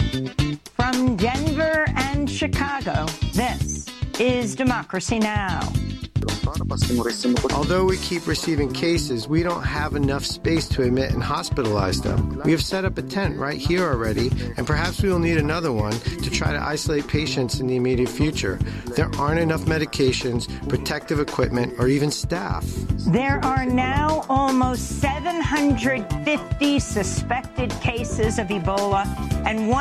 From Denver and Chicago, this is Democracy Now! Although we keep receiving cases, we don't have enough space to admit and hospitalize them. We have set up a tent right here already, and perhaps we will need another one to try to isolate patients in the immediate future. There aren't enough medications, protective equipment, or even staff. There are now almost 750 suspected cases of Ebola and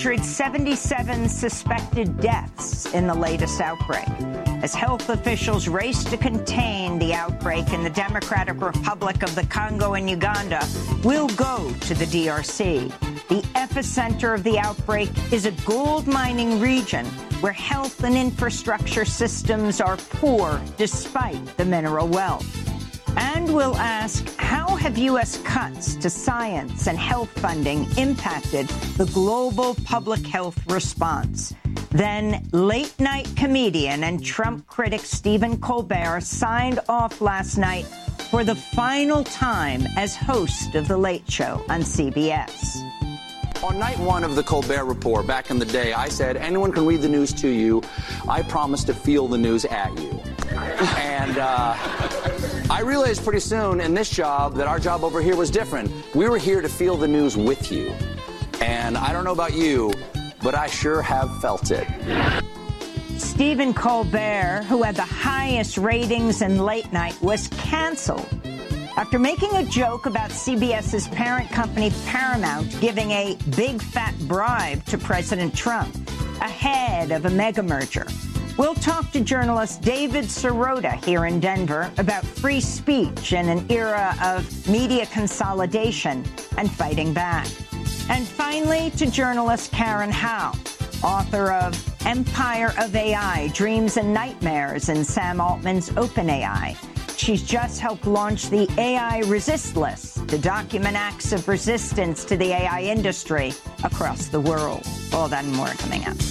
177 suspected deaths in the latest outbreak. As health officials race to contain the outbreak in the Democratic Republic of the Congo and Uganda, we'll go to the DRC. The epicenter of the outbreak is a gold mining region where health and infrastructure systems are poor despite the mineral wealth. And we'll ask, how have U.S. cuts to science and health funding impacted the global public health response? Then late-night comedian and Trump critic Stephen Colbert signed off last night for the final time as host of The Late Show on CBS. On night one of the Colbert Report, back in the day, I said, anyone can read the news to you. I promise to feel the news at you. And I realized pretty soon in this job that our job over here was different. We were here to feel the news with you. And I don't know about you, but I sure have felt it. Stephen Colbert, who had the highest ratings in late night, was canceled after making a joke about CBS's parent company Paramount giving a big fat bribe to President Trump ahead of a mega merger. We'll talk to journalist David Sirota here in Denver about free speech in an era of media consolidation and fighting back. And finally, to journalist Karen Howe, author of Empire of AI, Dreams and Nightmares in Sam Altman's OpenAI. She's just helped launch the AI Resist List to document acts of resistance to the AI industry across the world. All that and more coming up.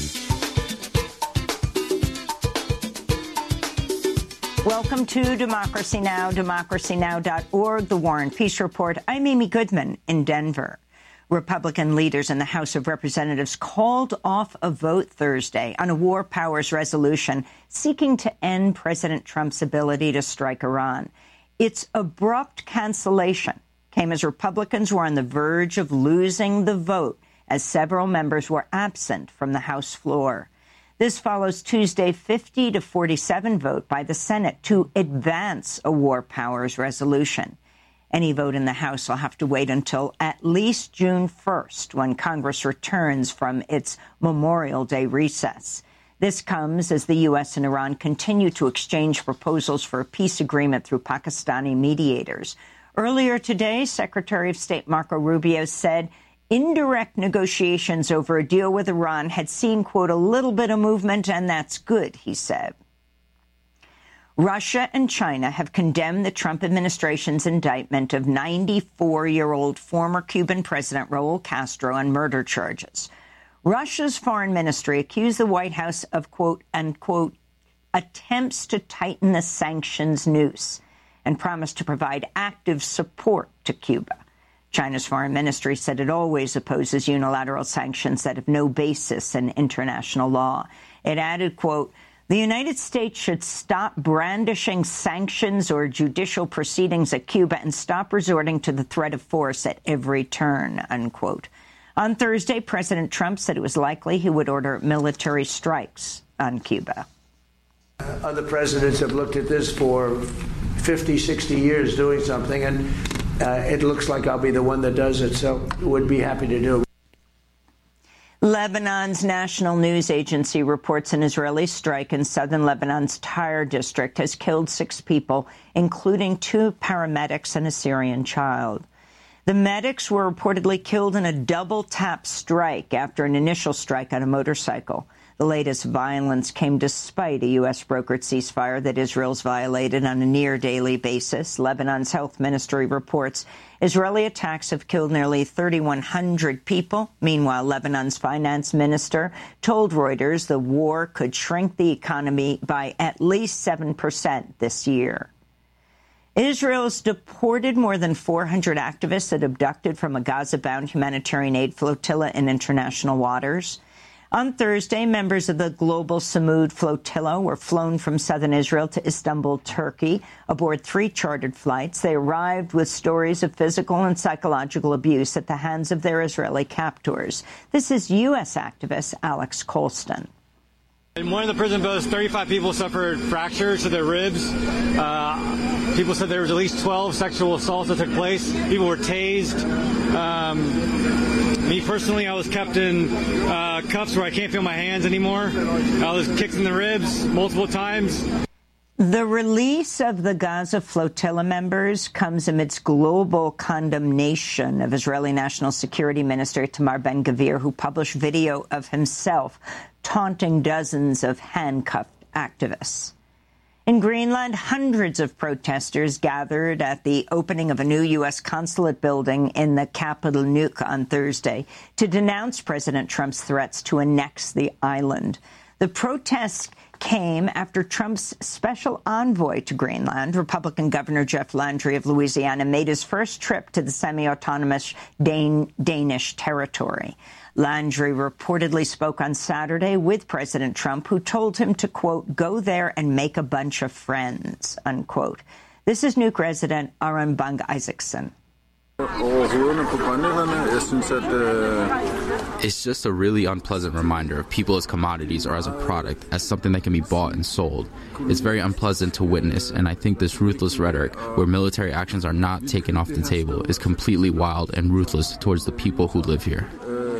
Welcome to Democracy Now!, democracynow.org, The War and Peace Report. I'm Amy Goodman in Denver. Republican leaders in the House of Representatives called off a vote Thursday on a war powers resolution seeking to end President Trump's ability to strike Iran. Its abrupt cancellation came as Republicans were on the verge of losing the vote as several members were absent from the House floor. This follows Tuesday's 50-47 vote by the Senate to advance a war powers resolution. Any vote in the House will have to wait until at least June 1st, when Congress returns from its Memorial Day recess. This comes as the U.S. and Iran continue to exchange proposals for a peace agreement through Pakistani mediators. Earlier today, Secretary of State Marco Rubio said indirect negotiations over a deal with Iran had seen, quote, a little bit of movement, and that's good, he said. Russia and China have condemned the Trump administration's indictment of 94-year-old former Cuban President Raul Castro on murder charges. Russia's foreign ministry accused the White House of, quote, unquote, attempts to tighten the sanctions noose and promised to provide active support to Cuba. China's foreign ministry said it always opposes unilateral sanctions that have no basis in international law. It added, quote, the United States should stop brandishing sanctions or judicial proceedings at Cuba and stop resorting to the threat of force at every turn, unquote. On Thursday, President Trump said it was likely he would order military strikes on Cuba. Other presidents have looked at this for 50, 60 years doing something, and it looks like I'll be the one that does it, so would be happy to do it. Lebanon's national news agency reports an Israeli strike in southern Lebanon's Tyre district has killed 6 people, including 2 paramedics and a Syrian child. The medics were reportedly killed in a double-tap strike after an initial strike on a motorcycle. The latest violence came despite a U.S. brokered ceasefire that Israel's violated on a near-daily basis. Lebanon's health ministry reports Israeli attacks have killed nearly 3,100 people. Meanwhile, Lebanon's finance minister told Reuters the war could shrink the economy by at least 7% this year. Israel's deported more than 400 activists it abducted from a Gaza-bound humanitarian aid flotilla in international waters. On Thursday, members of the Global Samud flotilla were flown from southern Israel to Istanbul, Turkey, aboard 3 chartered flights. They arrived with stories of physical and psychological abuse at the hands of their Israeli captors. This is U.S. activist Alex Colston. In one of the prison boats, 35 people suffered fractures to their ribs. People said there was at least 12 sexual assaults that took place. People were tased. Me personally, I was kept in cuffs where I can't feel my hands anymore. I was kicked in the ribs multiple times. The release of the Gaza flotilla members comes amidst global condemnation of Israeli National Security Minister Itamar Ben-Gvir, who published video of himself taunting dozens of handcuffed activists. In Greenland, hundreds of protesters gathered at the opening of a new U.S. consulate building in the capital, Nuuk, on Thursday to denounce President Trump's threats to annex the island. The protests came after Trump's special envoy to Greenland, Republican Governor Jeff Landry of Louisiana, made his first trip to the semi-autonomous Danish territory. Landry reportedly spoke on Saturday with President Trump, who told him to, quote, go there and make a bunch of friends, unquote. This is Nuuk resident Aron Bang-Isaacson. It's just a really unpleasant reminder of people as commodities or as a product, as something that can be bought and sold. It's very unpleasant to witness, and I think this ruthless rhetoric, where military actions are not taken off the table, is completely wild and ruthless towards the people who live here.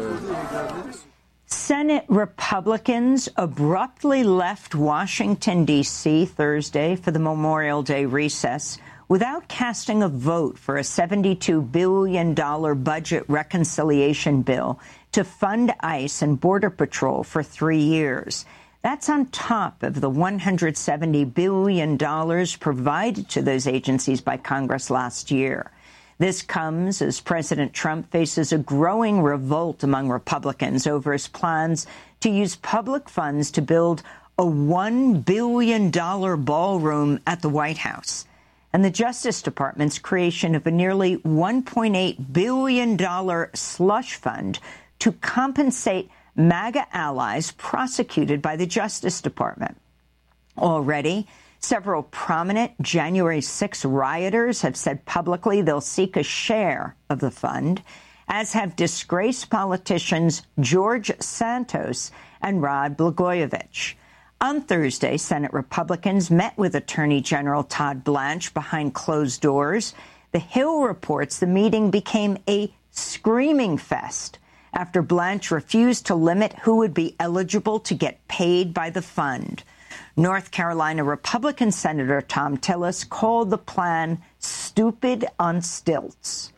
Senate Republicans abruptly left Washington, D.C. Thursday for the Memorial Day recess without casting a vote for a $72 billion budget reconciliation bill to fund ICE and Border Patrol for 3 years. That's on top of the $170 billion provided to those agencies by Congress last year. This comes as President Trump faces a growing revolt among Republicans over his plans to use public funds to build a $1 billion ballroom at the White House, and the Justice Department's creation of a nearly $1.8 billion slush fund to compensate MAGA allies prosecuted by the Justice Department. Already, several prominent January 6 rioters have said publicly they'll seek a share of the fund, as have disgraced politicians George Santos and Rod Blagojevich. On Thursday, Senate Republicans met with Attorney General Todd Blanche behind closed doors. The Hill reports the meeting became a screaming fest after Blanche refused to limit who would be eligible to get paid by the fund. North Carolina Republican Senator Thom Tillis called the plan stupid on stilts.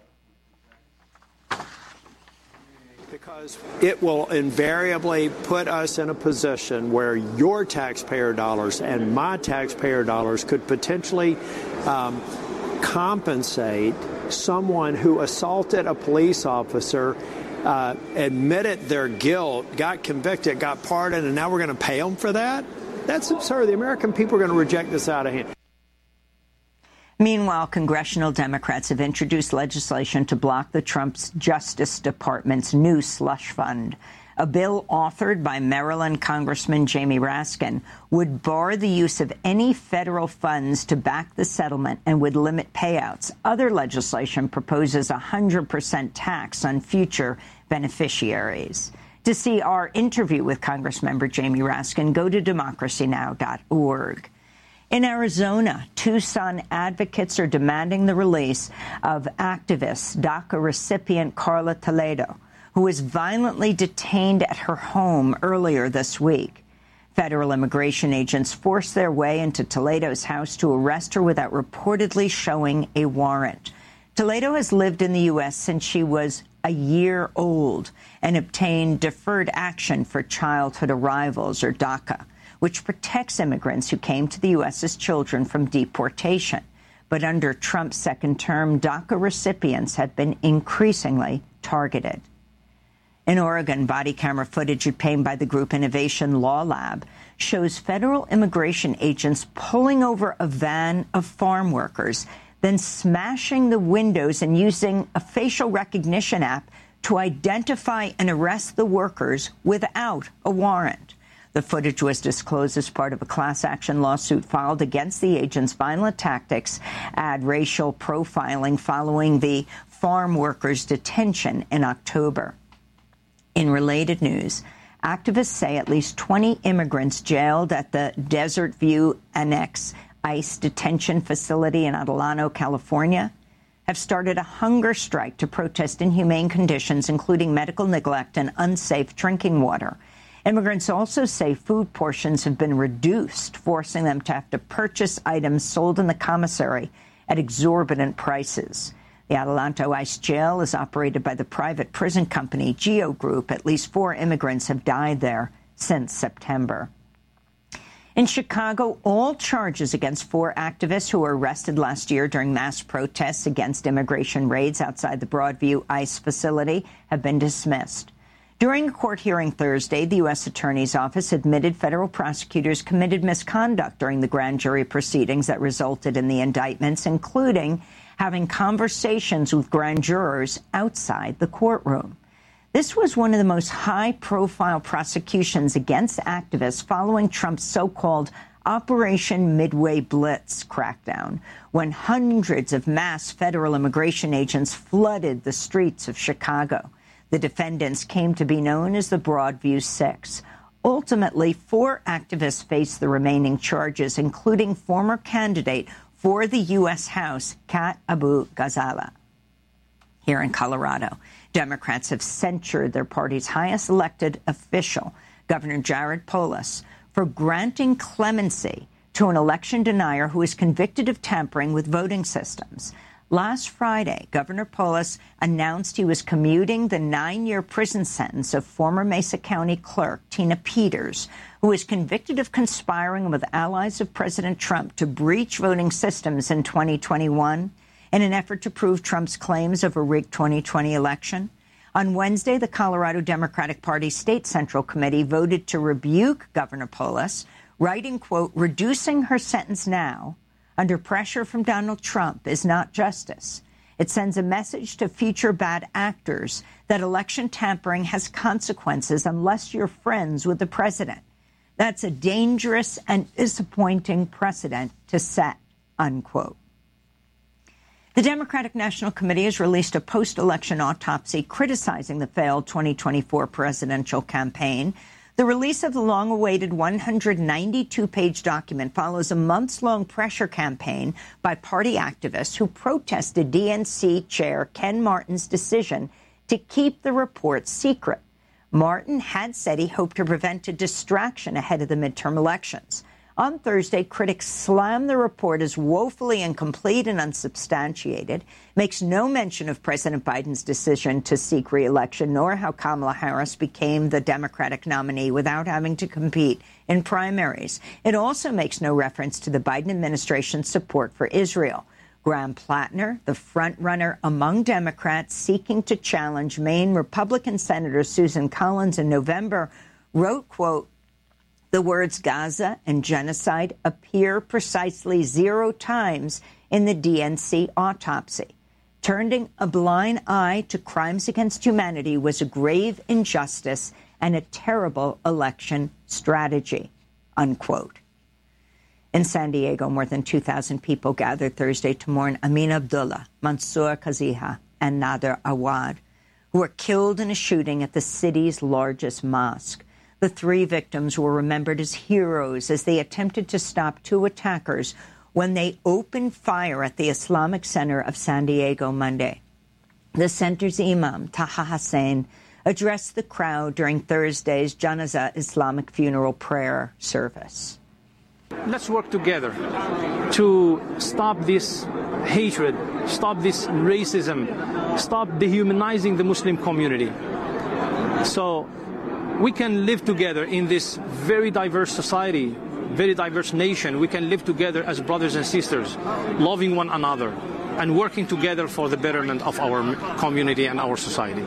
Because it will invariably put us in a position where your taxpayer dollars and my taxpayer dollars could potentially compensate someone who assaulted a police officer, admitted their guilt, got convicted, got pardoned, and now we're going to pay them for that? That's absurd. The American people are going to reject this out of hand. Meanwhile, congressional Democrats have introduced legislation to block the Trump's Justice Department's new slush fund. A bill authored by Maryland Congressman Jamie Raskin would bar the use of any federal funds to back the settlement and would limit payouts. Other legislation proposes a 100% tax on future beneficiaries. To see our interview with Congressmember Jamie Raskin, go to democracynow.org. In Arizona, Tucson advocates are demanding the release of activist DACA recipient Carla Toledo, who was violently detained at her home earlier this week. Federal immigration agents forced their way into Toledo's house to arrest her without reportedly showing a warrant. Toledo has lived in the U.S. since she was a year old and obtained deferred action for childhood arrivals, or DACA, which protects immigrants who came to the U.S. as children from deportation. But under Trump's second term, DACA recipients have been increasingly targeted. In Oregon, body camera footage obtained by the group Innovation Law Lab shows federal immigration agents pulling over a van of farm workers. then smashing the windows and using a facial recognition app to identify and arrest the workers without a warrant. The footage was disclosed as part of a class action lawsuit filed against the agent's violent tactics and racial profiling following the farm workers' detention in October. In related news, activists say at least 20 immigrants jailed at the Desert View Annex ICE detention facility in Adelanto, California, have started a hunger strike to protest inhumane conditions, including medical neglect and unsafe drinking water. Immigrants also say food portions have been reduced, forcing them to have to purchase items sold in the commissary at exorbitant prices. The Adelanto ICE jail is operated by the private prison company Geo Group. At least 4 immigrants have died there since September. In Chicago, all charges against 4 activists who were arrested last year during mass protests against immigration raids outside the Broadview ICE facility have been dismissed. During a court hearing Thursday, the U.S. Attorney's Office admitted federal prosecutors committed misconduct during the grand jury proceedings that resulted in the indictments, including having conversations with grand jurors outside the courtroom. This was one of the most high-profile prosecutions against activists following Trump's so-called Operation Midway Blitz crackdown, when hundreds of mass federal immigration agents flooded the streets of Chicago. The defendants came to be known as the Broadview Six. Ultimately, 4 activists faced the remaining charges, including former candidate for the U.S. House, Kat Abu-Ghazala. Here in Colorado, Democrats have censured their party's highest elected official, Governor Jared Polis, for granting clemency to an election denier who is convicted of tampering with voting systems. Last Friday, Governor Polis announced he was commuting the 9-year prison sentence of former Mesa County Clerk Tina Peters, who was convicted of conspiring with allies of President Trump to breach voting systems in 2021 in an effort to prove Trump's claims of a rigged 2020 election. On Wednesday, the Colorado Democratic Party State Central Committee voted to rebuke Governor Polis, writing, quote, "Reducing her sentence now under pressure from Donald Trump is not justice. It sends a message to future bad actors that election tampering has consequences unless you're friends with the president. That's a dangerous and disappointing precedent to set," unquote. The Democratic National Committee has released a post-election autopsy criticizing the failed 2024 presidential campaign. The release of the long-awaited 192-page document follows a months-long pressure campaign by party activists who protested DNC Chair Ken Martin's decision to keep the report secret. Martin had said he hoped to prevent a distraction ahead of the midterm elections. On Thursday, critics slammed the report as woefully incomplete and unsubstantiated, makes no mention of President Biden's decision to seek re-election, nor how Kamala Harris became the Democratic nominee without having to compete in primaries. It also makes no reference to the Biden administration's support for Israel. Graham Plattner, the front-runner among Democrats seeking to challenge Maine Republican Senator Susan Collins in November, wrote, quote, "The words Gaza and genocide appear precisely 0 times in the DNC autopsy. Turning a blind eye to crimes against humanity was a grave injustice and a terrible election strategy," unquote. In San Diego, more than 2,000 people gathered Thursday to mourn Amin Abdullah, Mansour Kaziha, and Nader Awad, who were killed in a shooting at the city's largest mosque. The 3 victims were remembered as heroes as they attempted to stop 2 attackers when they opened fire at the Islamic Center of San Diego Monday. The center's imam, Taha Hussein, addressed the crowd during Thursday's Janazah Islamic funeral prayer service. Let's work together to stop this hatred, stop this racism, stop dehumanizing the Muslim community. So we can live together in this very diverse society, very diverse nation. We can live together as brothers and sisters, loving one another and working together for the betterment of our community and our society.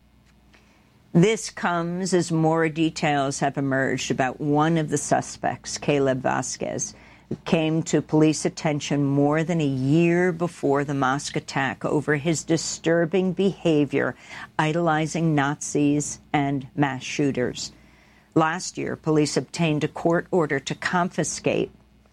This comes as more details have emerged about one of the suspects, Caleb Vasquez, came to police attention more than a year before the mosque attack over his disturbing behavior, idolizing Nazis and mass shooters. Last year, police obtained a court order to confiscate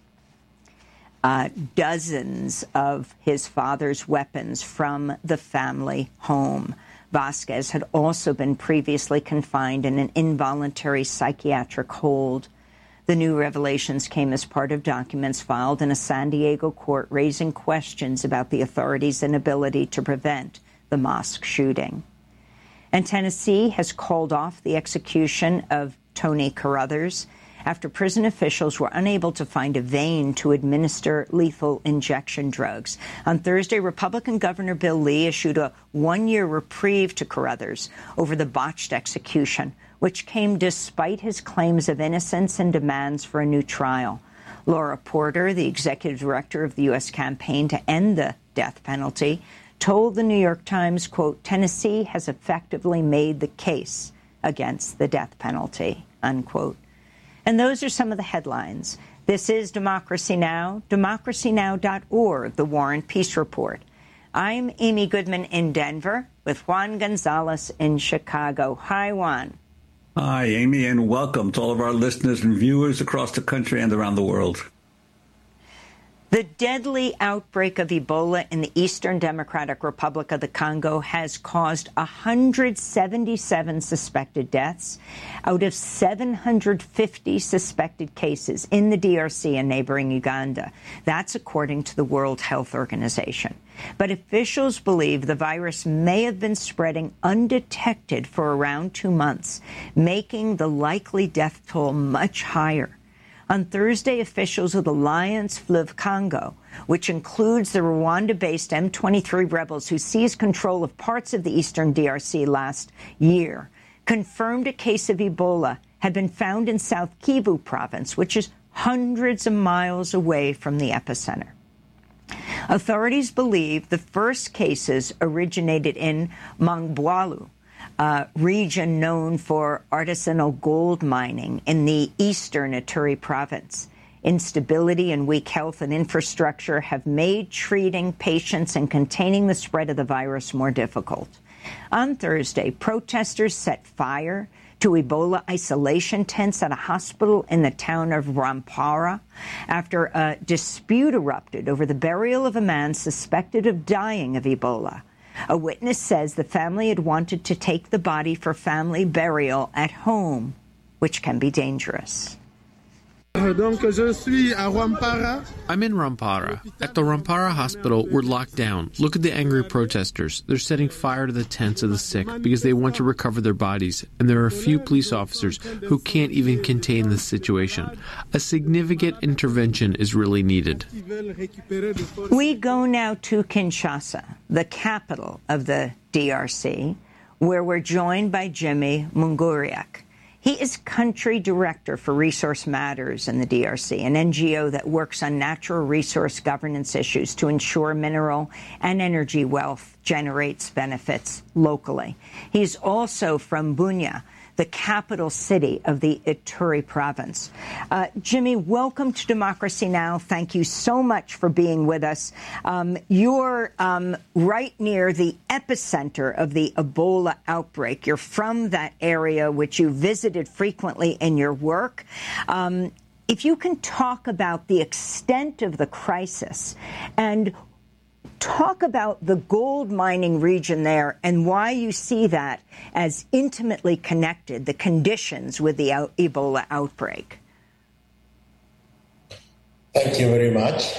dozens of his father's weapons from the family home. Vasquez had also been previously confined in an involuntary psychiatric hold. The new revelations came as part of documents filed in a San Diego court raising questions about the authorities' inability to prevent the mosque shooting. And Tennessee has called off the execution of Tony Carruthers after prison officials were unable to find a vein to administer lethal injection drugs. On Thursday, Republican Governor Bill Lee issued a one-year reprieve to Carruthers over the botched execution, which came despite his claims of innocence and demands for a new trial. Laura Porter, the executive director of the U.S. campaign to end the death penalty, told the New York Times, quote, "Tennessee has effectively made the case against the death penalty," unquote. And those are some of the headlines. This is Democracy Now!, democracynow.org, The War and Peace Report. I'm Amy Goodman in Denver with Juan Gonzalez in Chicago. Hi, Juan. Hi, Amy, and welcome to all of our listeners and viewers across the country and around the world. The deadly outbreak of Ebola in the Eastern Democratic Republic of the Congo has caused 177 suspected deaths out of 750 suspected cases in the DRC and neighboring Uganda. That's according to the World Health Organization. But officials believe the virus may have been spreading undetected for around 2 months, making the likely death toll much higher. On Thursday, officials of the Alliance Fleuve Congo, which includes the Rwanda-based M23 rebels who seized control of parts of the eastern DRC last year, confirmed a case of Ebola had been found in South Kivu province, which is hundreds of miles away from the epicenter. Authorities believe the first cases originated in Mongwalu, a region known for artisanal gold mining in the eastern Ituri province. Instability and weak health and infrastructure have made treating patients and containing the spread of the virus more difficult. On Thursday, protesters set fire to Ebola isolation tents at a hospital in the town of Rwampara after a dispute erupted over the burial of a man suspected of dying of Ebola. A witness says the family had wanted to take the body for family burial at home, which can be dangerous. I'm in Rwampara. At the Rwampara hospital, we're locked down. Look at the angry protesters. They're setting fire to the tents of the sick because they want to recover their bodies, and there are a few police officers who can't even contain the situation. A significant intervention is really needed. We go now to Kinshasa, the capital of the DRC, where we're joined by Jimmy Munguriak. He is country director for Resource Matters in the DRC, an NGO that works on natural resource governance issues to ensure mineral and energy wealth generates benefits locally. He's also from Bunia, the capital city of the Ituri province. Jimmy, welcome to Democracy Now! Thank you so much for being with us. You're right near the epicenter of the Ebola outbreak. You're from that area, which you visited frequently in your work. If you can talk about the extent of the crisis and talk about the gold mining region there and why you see that as intimately connected, the conditions with the Ebola outbreak. Thank you very much.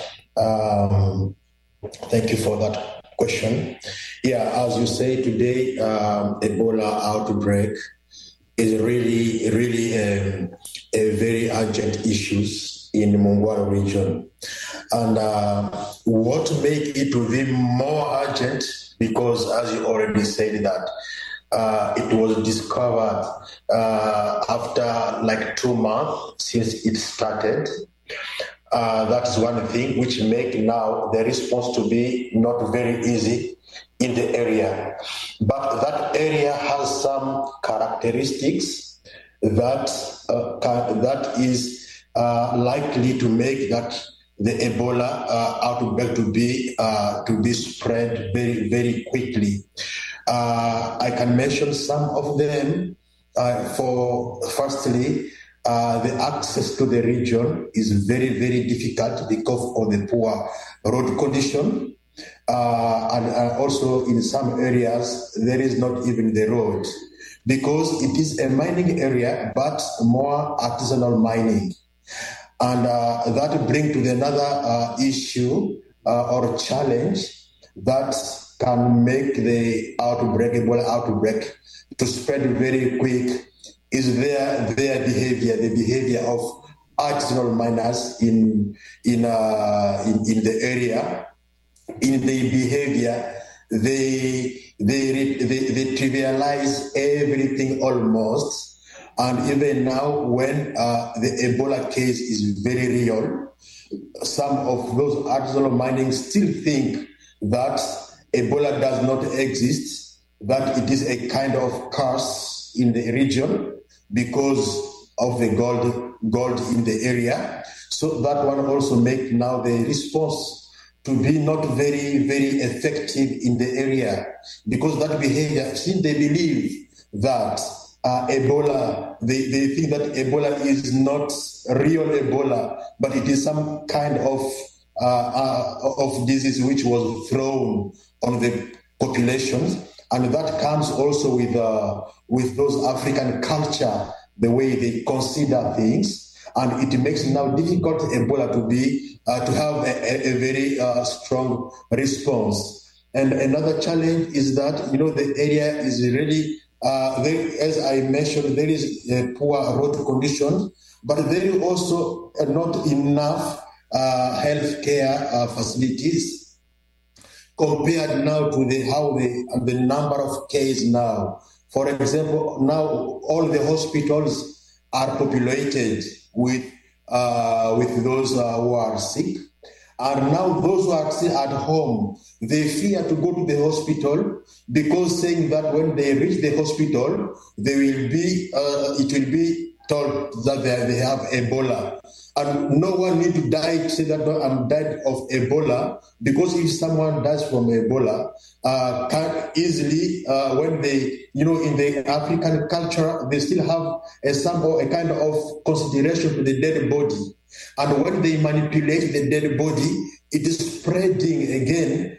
Thank you for that question. Yeah, as you say today, Ebola outbreak is really a very urgent issue in the Mongwalu region. And what make it even more urgent, because as you already said that it was discovered after like 2 months since it started. That is one thing which make now the response to be not very easy in the area. But that area has some characteristics that is likely to make that the Ebola outbreak to be spread very, very quickly. I can mention some of them. Firstly, the access to the region is very, very difficult because of the poor road condition. And also in some areas, there is not even the road because it is a mining area, but more artisanal mining. And that brings to another issue or challenge that can make the Ebola outbreak to spread very quick is their behavior, the behavior of artisanal miners in the area. In their behavior, they trivialize everything almost. And even now, when the Ebola case is very real, some of those artisanal mining still think that Ebola does not exist, that it is a kind of curse in the region because of the gold in the area. So that one also make now the response to be not very, very effective in the area because that behavior, since they believe that Ebola, they think that Ebola is not real Ebola, but it is some kind of disease which was thrown on the populations, and that comes also with those African culture, the way they consider things, and it makes it now difficult for Ebola to have a very strong response. And another challenge is that the area is really as I mentioned, there is a poor road condition, but there is also not enough healthcare facilities compared now to the number of cases now. For example, now all the hospitals are populated with those who are sick. And now those who are still at home, they fear to go to the hospital because saying that when they reach the hospital, it will be told that they have Ebola. And no one need to die to say that I'm died of Ebola, because if someone dies from Ebola, can easily, when they, in the African culture, they still have a kind of consideration to the dead body. And when they manipulate the dead body, it is spreading again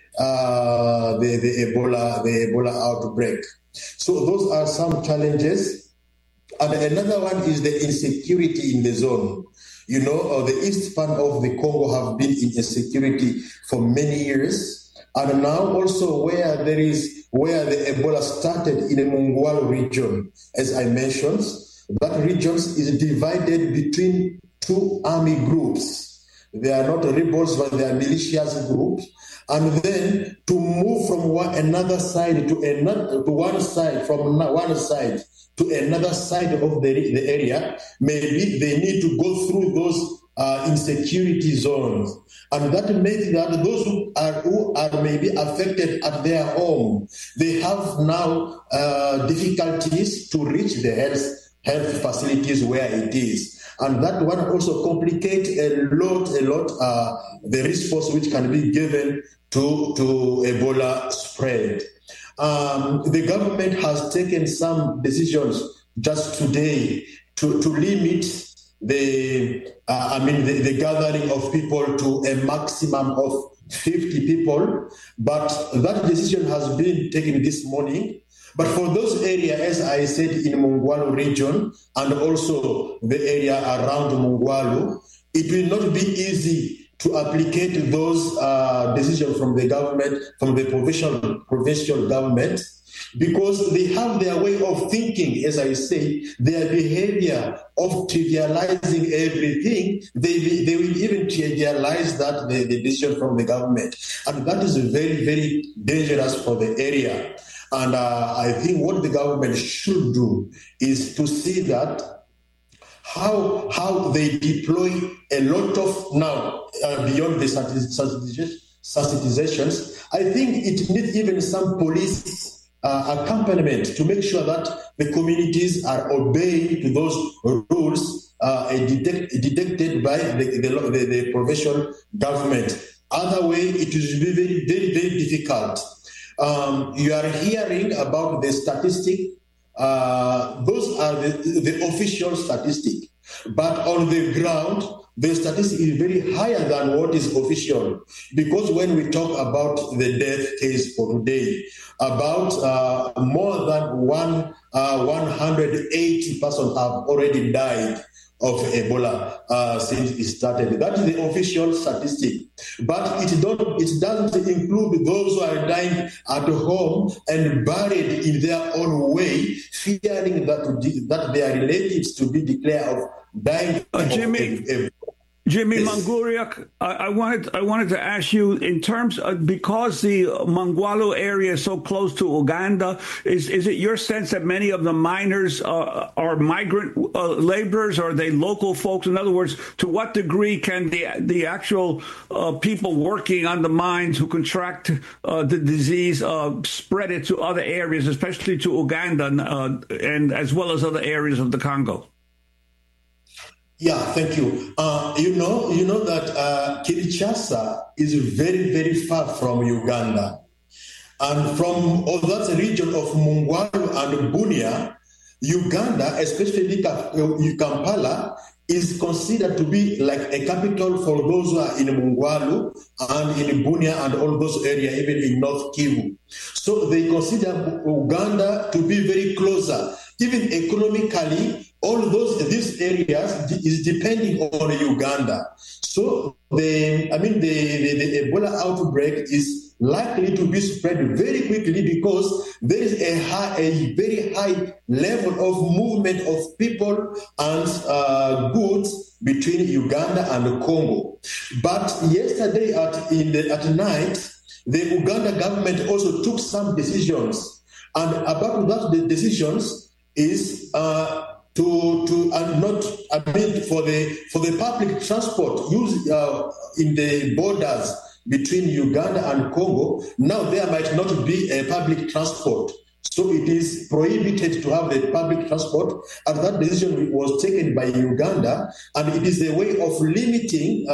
the Ebola outbreak. So those are some challenges. And another one is the insecurity in the zone. The east part of the Congo have been in insecurity for many years. And now also where the Ebola started in the Mungwalu region, as I mentioned, that region is divided between two army groups. They are not rebels, but they are militias groups. And then to move from one side to another side of the area, maybe they need to go through those insecurity zones. And that makes that those who are maybe affected at their home, they have now difficulties to reach the health facilities where it is. And that one also complicates a lot the response which can be given to Ebola spread. The government has taken some decisions just today to limit the gathering of people to a maximum of 50 people, but that decision has been taken this morning. But for those areas, as I said, in Mungwalu region and also the area around Mungwalu, it will not be easy to applicate those decisions from the government, from the provincial government, because they have their way of thinking, as I say, their behavior of trivializing everything. They will even trivialize that the decision from the government. And that is very, very dangerous for the area. And I think what the government should do is to see that how they deploy a lot of now beyond the sensitizations. I think it needs even some police accompaniment to make sure that the communities are obeying to those rules detected by the provincial government. Other way, it will be very, very, very difficult. You are hearing about the statistic. Those are the official statistic. But on the ground, the statistic is very higher than what is official. Because when we talk about the death case for today, about more than 180 persons have already died of Ebola since it started. That is the official statistic. But it doesn't include those who are dying at home and buried in their own way, fearing that their relatives to be declared of dying of Ebola. Jimmy Manguriak, I wanted to ask you, in terms of, because the Mongwalu area is so close to Uganda, is it your sense that many of the miners are migrant laborers, or are they local folks? In other words, to what degree can the actual people working on the mines who contract the disease spread it to other areas, especially to Uganda and as well as other areas of the Congo? Yeah, thank you. You know that Kinshasa is very, very far from Uganda. And from that region of Mongwalu and Bunia, Uganda, especially Kampala, is considered to be like a capital for those who are in Mongwalu and in Bunia and all those areas, even in North Kivu. So they consider Uganda to be very closer. Even economically, these areas is depending on Uganda. So the Ebola outbreak is likely to be spread very quickly because there is a very high level of movement of people and goods between Uganda and Congo. But yesterday at night, the Uganda government also took some decisions, and about that the decisions is for the public transport used in the borders between Uganda and Congo. Now there might not be a public transport, so it is prohibited to have the public transport. And that decision was taken by Uganda, and it is a way of limit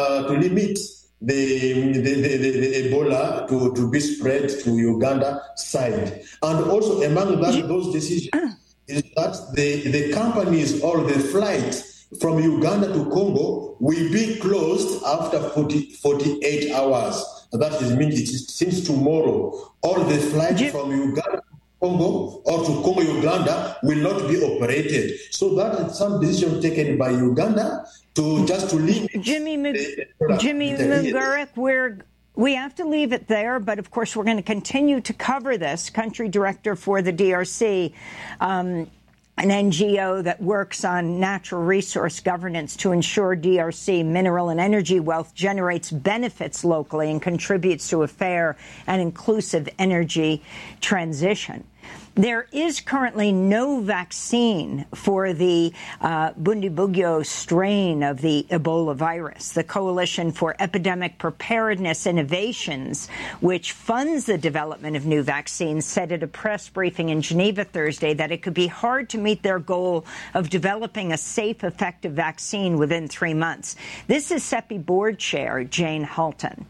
the Ebola to be spread to Uganda side. And also among those decisions is that the companies or the flights from Uganda to Congo will be closed after 48 hours. That means it is since tomorrow. All the flights from Uganda to Congo or to Congo, Uganda will not be operated. So that is some decision taken by Uganda to limit. Jimmy Munguriak, we have to leave it there, but of course we're going to continue to cover this. Country Director for the DRC, an NGO that works on natural resource governance to ensure DRC mineral and energy wealth generates benefits locally and contributes to a fair and inclusive energy transition. There is currently no vaccine for the Bundibugyo strain of the Ebola virus. The Coalition for Epidemic Preparedness Innovations, which funds the development of new vaccines, said at a press briefing in Geneva Thursday that it could be hard to meet their goal of developing a safe, effective vaccine within 3 months. This is CEPI Board Chair Jane Halton.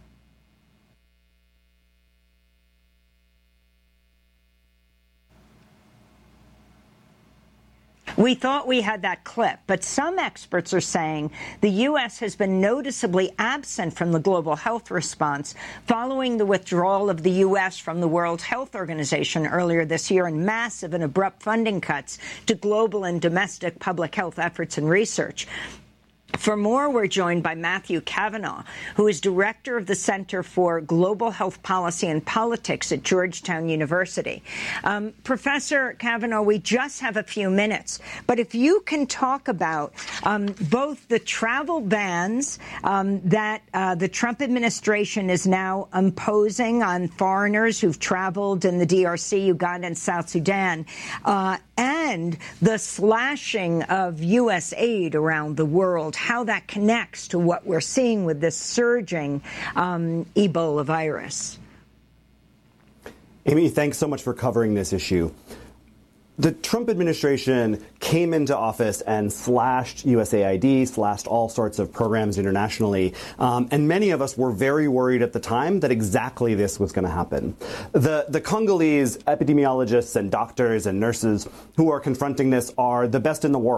We thought we had that clip, but some experts are saying the U.S. has been noticeably absent from the global health response following the withdrawal of the U.S. from the World Health Organization earlier this year and massive and abrupt funding cuts to global and domestic public health efforts and research. For more, we're joined by Matthew Cavanaugh, who is director of the Center for Global Health Policy and Politics at Georgetown University. Professor Cavanaugh, we just have a few minutes, but if you can talk about both the travel bans that the Trump administration is now imposing on foreigners who've traveled in the DRC, Uganda, and South Sudan, and the slashing of U.S. aid around the world, how that connects to what we're seeing with this surging Ebola virus. Amy, thanks so much for covering this issue. The Trump administration came into office and slashed USAID, slashed all sorts of programs internationally, and many of us were very worried at the time that exactly this was going to happen. The Congolese epidemiologists and doctors and nurses who are confronting this are the best in the world.